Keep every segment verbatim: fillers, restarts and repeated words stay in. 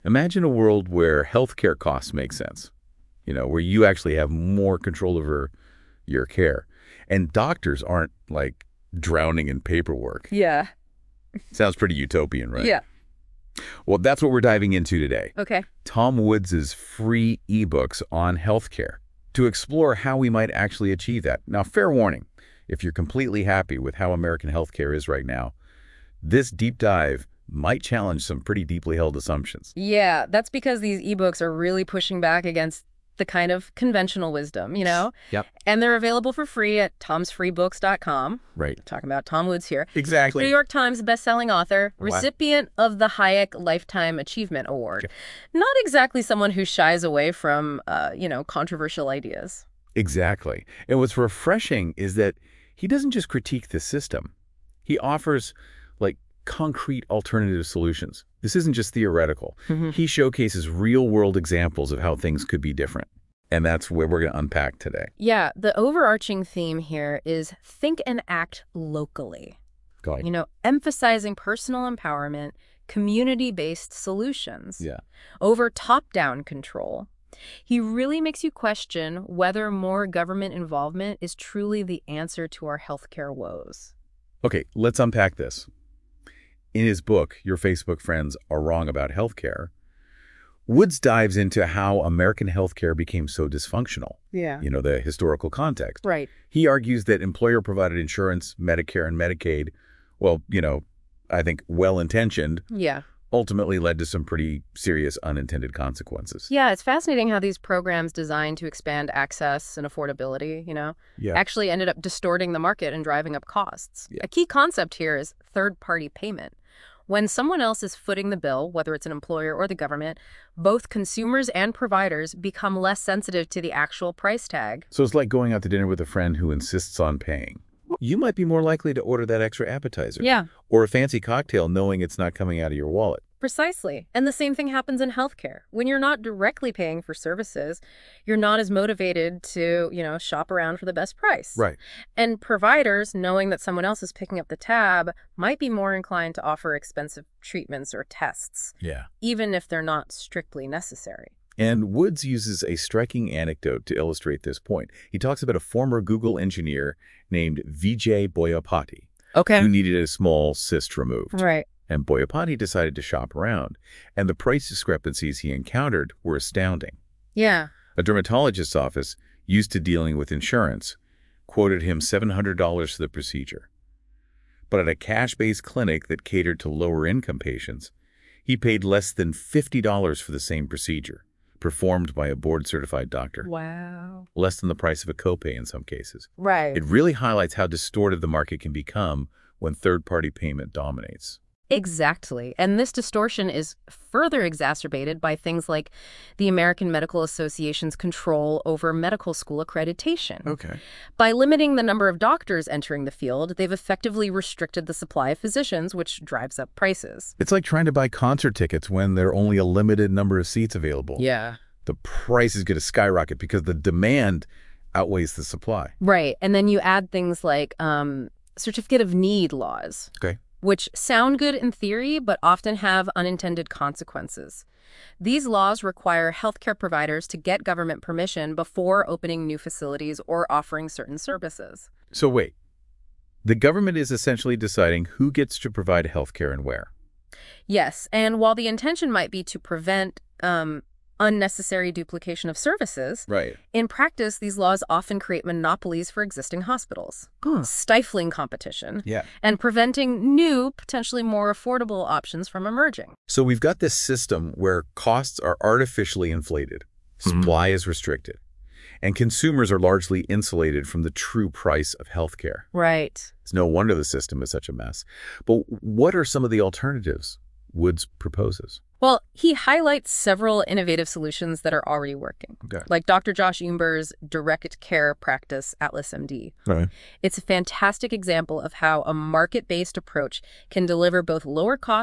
Imagine a world where healthcare costs make sense, you know, where you actually have more control over your care. And doctors aren't, like, drowning in paperwork. Yeah. Sounds pretty utopian, right? Yeah. Well, that's what we're diving into today. Okay. Tom Woods' free ebooks on healthcare to explore how we might actually achieve that. Now, fair warning, if you're completely happy with how American healthcare is right now, this deep dive might challenge some pretty deeply held assumptions. Yeah, that's because these ebooks are really pushing back against the kind of conventional wisdom, you know? Yep. And they're available for free at toms free books dot com. Right. Talking about Tom Woods here. Exactly. New York Times bestselling author, Wow. recipient of the Hayek Lifetime Achievement Award. Okay. Not exactly someone who shies away from, uh, you know, controversial ideas. Exactly. And what's refreshing is that he doesn't just critique the system. He offers, like, concrete alternative solutions. This isn't just theoretical. Mm-hmm. He showcases real-world examples of how things could be different. And that's where we're going to unpack today. Yeah, the overarching theme here is think and act locally. Go ahead. You know, emphasizing personal empowerment, community-based solutions Yeah. over top-down control. He really makes you question whether more government involvement is truly the answer to our healthcare woes. Okay, let's unpack this. In his book, Your Facebook Friends Are Wrong About Healthcare, Woods dives into how American healthcare became so dysfunctional. Yeah. You know, the historical context. Right. He argues that employer-provided insurance, Medicare and Medicaid, well, you know, I think well-intentioned, Yeah. ultimately led to some pretty serious unintended consequences. Yeah, it's fascinating how these programs designed to expand access and affordability, you know, Yeah. actually ended up distorting the market and driving up costs. Yeah. A key concept here is third-party payment. When someone else is footing the bill, whether it's an employer or the government, both consumers and providers become less sensitive to the actual price tag. So it's like going out to dinner with a friend who insists on paying. You might be more likely to order that extra appetizer. Yeah. Or a fancy cocktail knowing it's not coming out of your wallet. Precisely. And the same thing happens in healthcare. When you're not directly paying for services, you're not as motivated to, you know, shop around for the best price. Right. And providers, knowing that someone else is picking up the tab, might be more inclined to offer expensive treatments or tests, Yeah. even if they're not strictly necessary. And Woods uses a striking anecdote to illustrate this point. He talks about a former Google engineer named Vijay Boyapati, Okay. who needed a small cyst removed. Right. And Boyapati decided to shop around, and the price discrepancies he encountered were astounding. Yeah. A dermatologist's office, used to dealing with insurance, quoted him seven hundred dollars for the procedure. But at a cash-based clinic that catered to lower-income patients, he paid less than fifty dollars for the same procedure, performed by a board-certified doctor. Wow. Less than the price of a copay in some cases. Right. It really highlights how distorted the market can become when third-party payment dominates. Exactly. And this distortion is further exacerbated by things like the American Medical Association's control over medical school accreditation. Okay. By limiting the number of doctors entering the field, they've effectively restricted the supply of physicians, which drives up prices. It's like trying to buy concert tickets when there are only a limited number of seats available. Yeah. The price is going to skyrocket because the demand outweighs the supply. Right. And then you add things like um, certificate of need laws. Okay. Which sound good in theory, but often have unintended consequences. These laws require healthcare providers to get government permission before opening new facilities or offering certain services. So wait, the government is essentially deciding who gets to provide healthcare and where. Yes, and while the intention might be to prevent um, unnecessary duplication of services, Right. in practice, these laws often create monopolies for existing hospitals, Huh. stifling competition, Yeah. and preventing new, potentially more affordable options from emerging. So we've got this system where costs are artificially inflated, supply is restricted, and consumers are largely insulated from the true price of healthcare. Right. It's no wonder the system is such a mess. But what are some of the alternatives Woods proposes? Well, he highlights several innovative solutions that are already working, Okay. like Doctor Josh Umber's direct care practice, Atlas M D. Right. It's a fantastic example of how a market-based approach can deliver both lower costs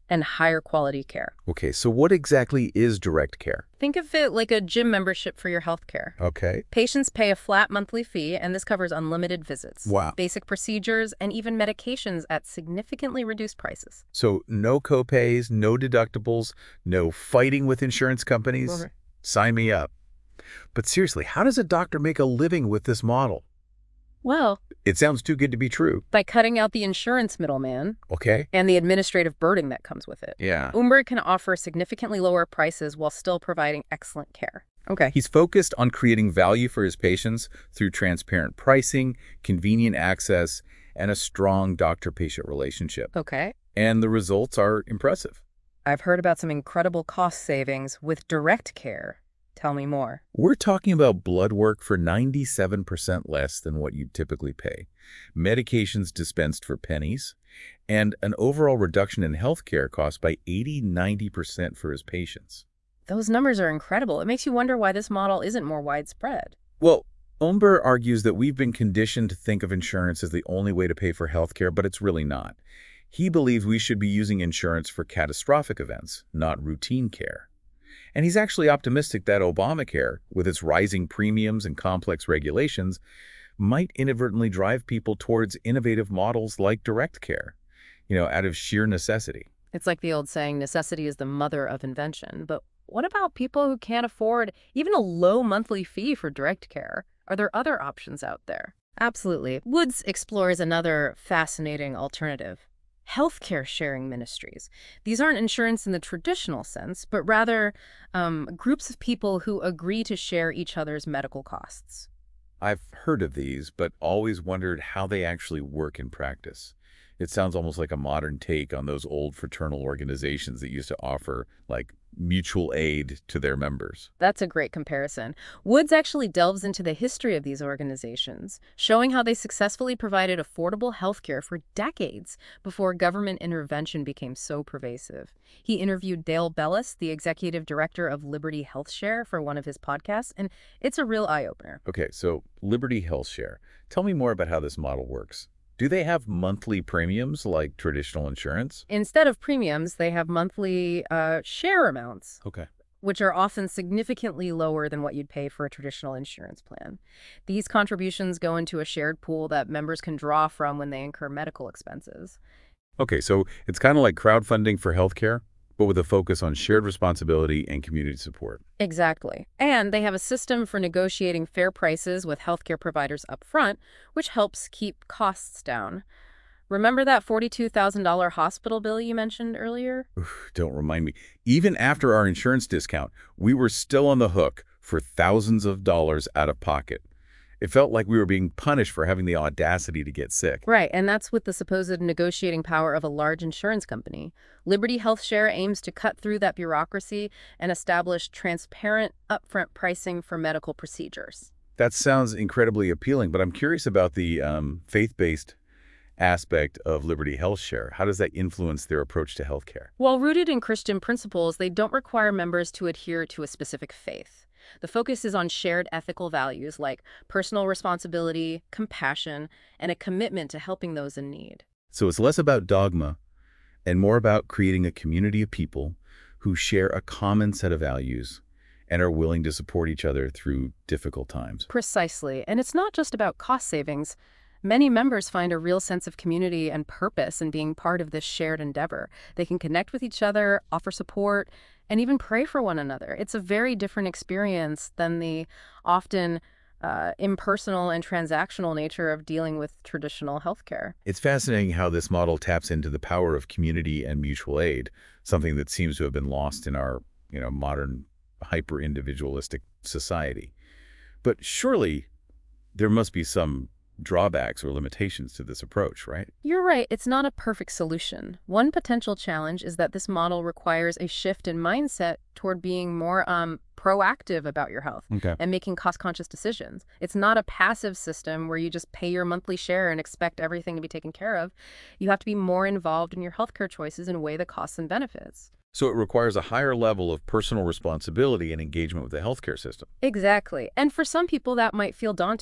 and higher quality care. Okay, so what exactly is direct care? Think of it like a gym membership for your healthcare. Okay. Patients pay a flat monthly fee, and this covers unlimited visits, Wow. basic procedures, and even medications at significantly reduced prices. So no copays, no deductibles, no fighting with insurance companies? Okay. Sign me up. But seriously, how does a doctor make a living with this model? Well, It sounds too good to be true. by cutting out the insurance middleman Okay. and the administrative burden that comes with it, Yeah. Umber can offer significantly lower prices while still providing excellent care. Okay. He's focused on creating value for his patients through transparent pricing, convenient access, and a strong doctor-patient relationship. Okay. And the results are impressive. I've heard about some incredible cost savings with direct care. Tell me more. We're talking about blood work for ninety-seven percent less than what you'd typically pay, medications dispensed for pennies, and an overall reduction in healthcare costs by eighty to ninety percent for his patients. Those numbers are incredible. It makes you wonder why this model isn't more widespread. Well, Umber argues that we've been conditioned to think of insurance as the only way to pay for healthcare, but it's really not. He believes we should be using insurance for catastrophic events, not routine care. And he's actually optimistic that Obamacare, with its rising premiums and complex regulations, might inadvertently drive people towards innovative models like direct care, you know, out of sheer necessity. It's like the old saying, necessity is the mother of invention. But what about people who can't afford even a low monthly fee for direct care? Are there other options out there? Absolutely. Woods explores another fascinating alternative. Healthcare sharing ministries. These aren't insurance in the traditional sense, but rather um, groups of people who agree to share each other's medical costs. I've heard of these, but always wondered how they actually work in practice. It sounds almost like a modern take on those old fraternal organizations that used to offer, like, mutual aid to their members. That's a great comparison. Woods actually delves into the history of these organizations, showing how they successfully provided affordable healthcare for decades before government intervention became so pervasive. He interviewed Dale Bellis, the executive director of Liberty HealthShare, for one of his podcasts, and it's a real eye-opener. Okay, so Liberty HealthShare. Tell me more about how this model works. Do they have monthly premiums like traditional insurance? Instead of premiums, they have monthly uh, share amounts, Okay. which are often significantly lower than what you'd pay for a traditional insurance plan. These contributions go into a shared pool that members can draw from when they incur medical expenses. Okay, so it's kind of like crowdfunding for healthcare, but with a focus on shared responsibility and community support. Exactly. And they have a system for negotiating fair prices with healthcare providers up front, which helps keep costs down. Remember that forty-two thousand dollar hospital bill you mentioned earlier? Oof, don't remind me. Even after our insurance discount, we were still on the hook for thousands of dollars out of pocket. It felt like we were being punished for having the audacity to get sick. Right, and that's with the supposed negotiating power of a large insurance company. Liberty HealthShare aims to cut through that bureaucracy and establish transparent, upfront pricing for medical procedures. That sounds incredibly appealing, but I'm curious about the um, faith-based aspect of Liberty HealthShare. How does that influence their approach to healthcare? While rooted in Christian principles, they don't require members to adhere to a specific faith. The focus is on shared ethical values like personal responsibility, compassion, and a commitment to helping those in need. So it's less about dogma and more about creating a community of people who share a common set of values and are willing to support each other through difficult times. Precisely. And it's not just about cost savings. Many members find a real sense of community and purpose in being part of this shared endeavor. They can connect with each other, offer support, and even pray for one another. It's a very different experience than the often uh, impersonal and transactional nature of dealing with traditional healthcare. It's fascinating how this model taps into the power of community and mutual aid, something that seems to have been lost in our, you know, modern hyper-individualistic society. But surely there must be some drawbacks or limitations to this approach, right? You're right. It's not a perfect solution. One potential challenge is that this model requires a shift in mindset toward being more um, proactive about your health Okay. and making cost-conscious decisions. It's not a passive system where you just pay your monthly share and expect everything to be taken care of. You have to be more involved in your healthcare choices and weigh the costs and benefits. So it requires a higher level of personal responsibility and engagement with the healthcare system. Exactly. And for some people, that might feel daunting.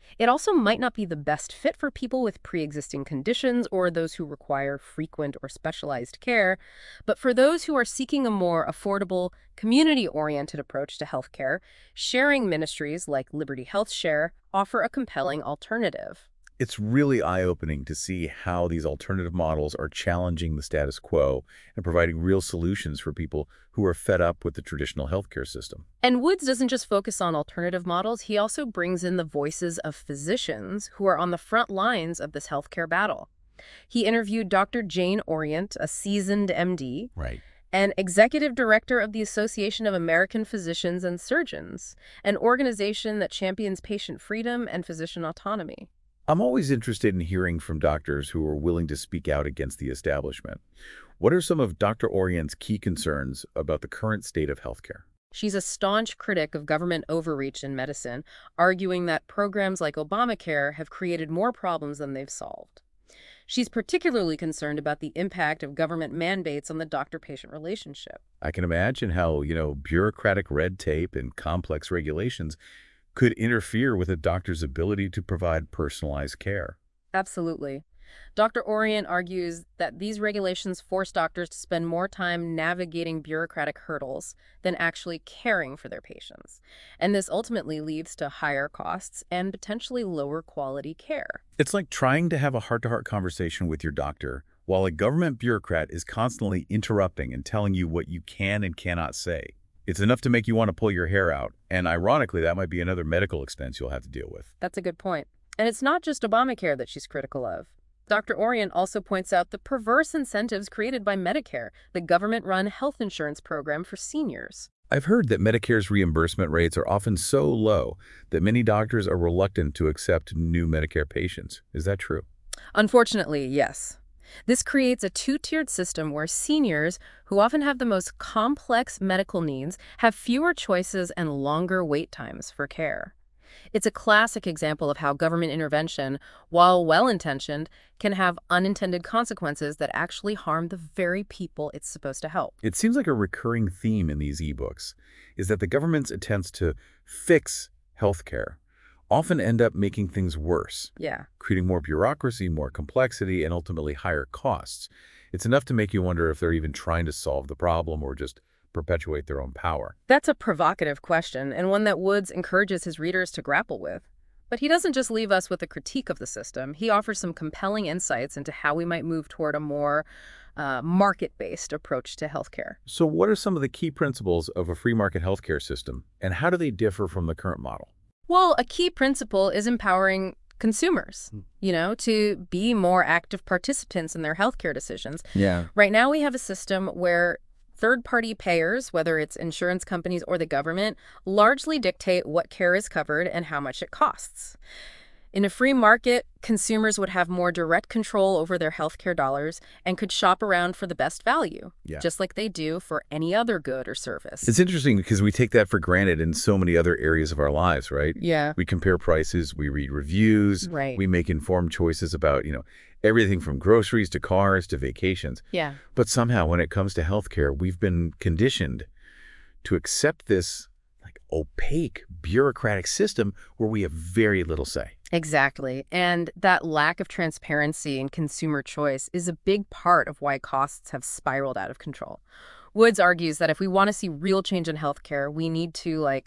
It also might not be the best fit for people with pre-existing conditions or those who require frequent or specialized care, but for those who are seeking a more affordable, community-oriented approach to healthcare, sharing ministries like Liberty Health Share offer a compelling alternative. It's really eye-opening to see how these alternative models are challenging the status quo and providing real solutions for people who are fed up with the traditional healthcare system. And Woods doesn't just focus on alternative models, he also brings in the voices of physicians who are on the front lines of this healthcare battle. He interviewed Doctor Jane Orient, a seasoned M D, Right. and executive director of the Association of American Physicians and Surgeons, an organization that champions patient freedom and physician autonomy. I'm always interested in hearing from doctors who are willing to speak out against the establishment. What are some of Doctor Orient's key concerns about the current state of healthcare? She's a staunch critic of government overreach in medicine, arguing that programs like Obamacare have created more problems than they've solved. She's particularly concerned about the impact of government mandates on the doctor-patient relationship. I can imagine how, you know, bureaucratic red tape and complex regulations could interfere with a doctor's ability to provide personalized care. Absolutely. Doctor Orient argues that these regulations force doctors to spend more time navigating bureaucratic hurdles than actually caring for their patients. And this ultimately leads to higher costs and potentially lower quality care. It's like trying to have a heart-to-heart conversation with your doctor while a government bureaucrat is constantly interrupting and telling you what you can and cannot say. It's enough to make you want to pull your hair out, and ironically, that might be another medical expense you'll have to deal with. That's a good point. And it's not just Obamacare that she's critical of. Doctor Orient also points out the perverse incentives created by Medicare, the government-run health insurance program for seniors. I've heard that Medicare's reimbursement rates are often so low that many doctors are reluctant to accept new Medicare patients. Is that true? Unfortunately, yes. This creates a two-tiered system where seniors, who often have the most complex medical needs, have fewer choices and longer wait times for care. It's a classic example of how government intervention, while well-intentioned, can have unintended consequences that actually harm the very people it's supposed to help. It seems like a recurring theme in these ebooks is that the government's attempts to fix healthcare often end up making things worse, Yeah. creating more bureaucracy, more complexity, and ultimately higher costs. It's enough to make you wonder if they're even trying to solve the problem or just perpetuate their own power. That's a provocative question, and one that Woods encourages his readers to grapple with. But he doesn't just leave us with a critique of the system. He offers some compelling insights into how we might move toward a more uh, market-based approach to healthcare. So what are some of the key principles of a free market healthcare system, and how do they differ from the current model? Well, a key principle is empowering consumers, you know, to be more active participants in their healthcare decisions. Yeah. Right now, we have a system where third-party payers, whether it's insurance companies or the government, largely dictate what care is covered and how much it costs. In a free market, consumers would have more direct control over their healthcare dollars and could shop around for the best value, Yeah. just like they do for any other good or service. It's interesting because we take that for granted in so many other areas of our lives, right? Yeah. We compare prices, we read reviews, Right. we make informed choices about, you know, everything from groceries to cars to vacations. Yeah. But somehow when it comes to healthcare, we've been conditioned to accept this like opaque bureaucratic system where we have very little say. Exactly. And that lack of transparency and consumer choice is a big part of why costs have spiraled out of control. Woods argues that if we want to see real change in healthcare, we need to, like,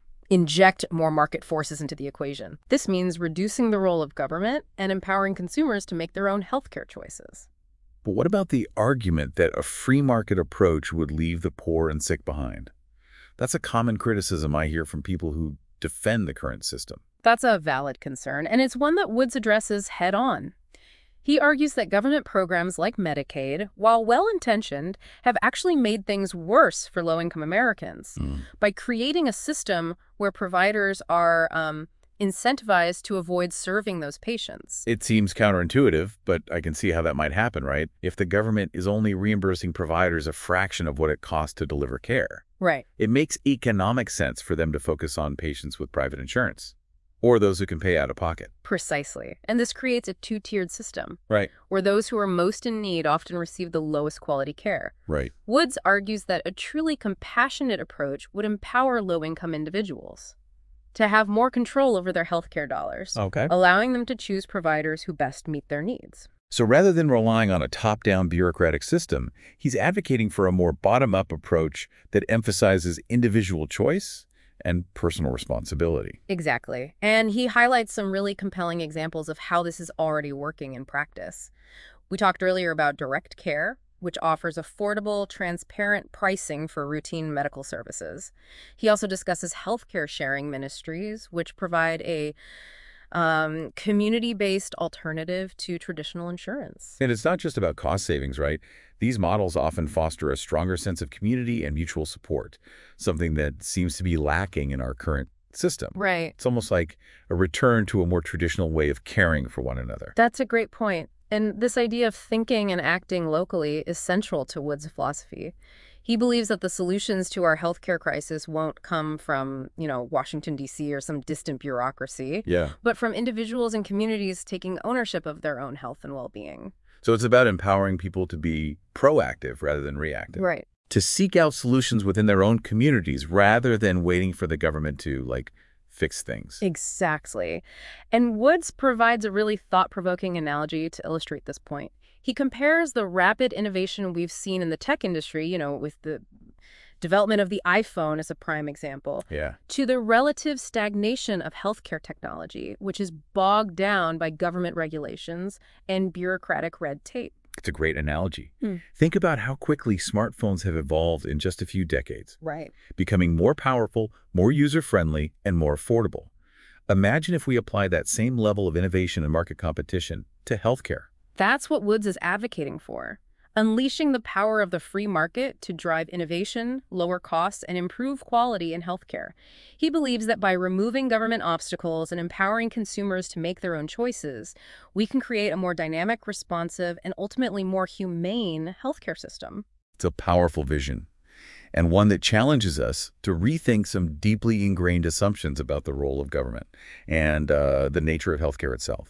inject more market forces into the equation. This means reducing the role of government and empowering consumers to make their own healthcare choices. But what about the argument that a free market approach would leave the poor and sick behind? That's a common criticism I hear from people who defend the current system. That's a valid concern, and it's one that Woods addresses head-on. He argues that government programs like Medicaid, while well-intentioned, have actually made things worse for low-income Americans Mm. by creating a system where providers are um, incentivized to avoid serving those patients. It seems counterintuitive, but I can see how that might happen, right? If the government is only reimbursing providers a fraction of what it costs to deliver care, Right. it makes economic sense for them to focus on patients with private insurance or those who can pay out of pocket. Precisely. And this creates a two-tiered system, Right, where those who are most in need often receive the lowest quality care. right. Woods argues that a truly compassionate approach would empower low-income individuals. to have more control over their healthcare dollars, Okay. allowing them to choose providers who best meet their needs. So rather than relying on a top-down bureaucratic system, he's advocating for a more bottom-up approach that emphasizes individual choice and personal responsibility. Exactly. And he highlights some really compelling examples of how this is already working in practice. We talked earlier about direct care, which offers affordable, transparent pricing for routine medical services. He also discusses healthcare sharing ministries, which provide a um, community-based alternative to traditional insurance. And it's not just about cost savings, right? These models often foster a stronger sense of community and mutual support, something that seems to be lacking in our current system. Right. It's almost like a return to a more traditional way of caring for one another. That's a great point. And this idea of thinking and acting locally is central to Wood's philosophy. He believes that the solutions to our healthcare crisis won't come from, you know, Washington, D C or some distant bureaucracy, Yeah. but from individuals and communities taking ownership of their own health and well-being. So it's about empowering people to be proactive rather than reactive. Right. To seek out solutions within their own communities rather than waiting for the government to, like, fix things. Exactly. And Woods provides a really thought-provoking analogy to illustrate this point. He compares the rapid innovation we've seen in the tech industry, you know, with the development of the iPhone as a prime example, Yeah. to the relative stagnation of healthcare technology, which is bogged down by government regulations and bureaucratic red tape. It's a great analogy. Hmm. Think about how quickly smartphones have evolved in just a few decades, Right. becoming more powerful, more user-friendly, and more affordable. Imagine if we apply that same level of innovation and market competition to healthcare. That's what Woods is advocating for, unleashing the power of the free market to drive innovation, lower costs, and improve quality in healthcare. He believes that by removing government obstacles and empowering consumers to make their own choices, we can create a more dynamic, responsive, and ultimately more humane healthcare system. It's a powerful vision, and one that challenges us to rethink some deeply ingrained assumptions about the role of government and uh, the nature of healthcare itself.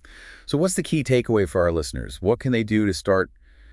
So what's the key takeaway for our listeners? What can they do to start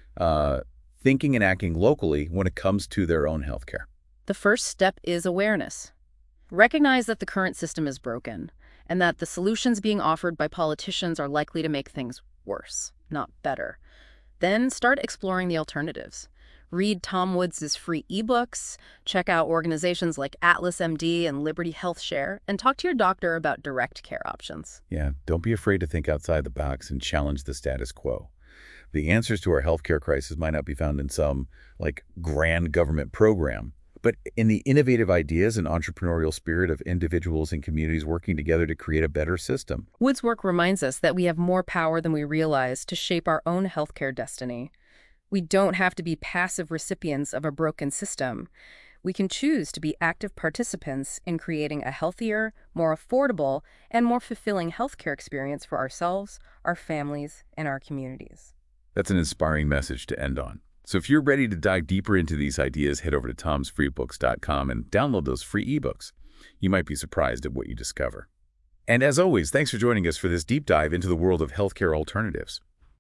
uh, thinking and acting locally when it comes to their own healthcare? The first step is awareness. Recognize that the current system is broken and that the solutions being offered by politicians are likely to make things worse, not better. Then start exploring the alternatives. Read Tom Woods' free ebooks, check out organizations like Atlas M D and Liberty Health Share, and talk to your doctor about direct care options. Yeah, don't be afraid to think outside the box and challenge the status quo. The answers to our healthcare crisis might not be found in some, like, grand government program, but in the innovative ideas and entrepreneurial spirit of individuals and communities working together to create a better system. Woods' work reminds us that we have more power than we realize to shape our own healthcare destiny. We don't have to be passive recipients of a broken system. We can choose to be active participants in creating a healthier, more affordable, and more fulfilling healthcare experience for ourselves, our families, and our communities. That's an inspiring message to end on. So if you're ready to dive deeper into these ideas, head over to toms free books dot com and download those free ebooks. You might be surprised at what you discover. And as always, thanks for joining us for this deep dive into the world of healthcare alternatives.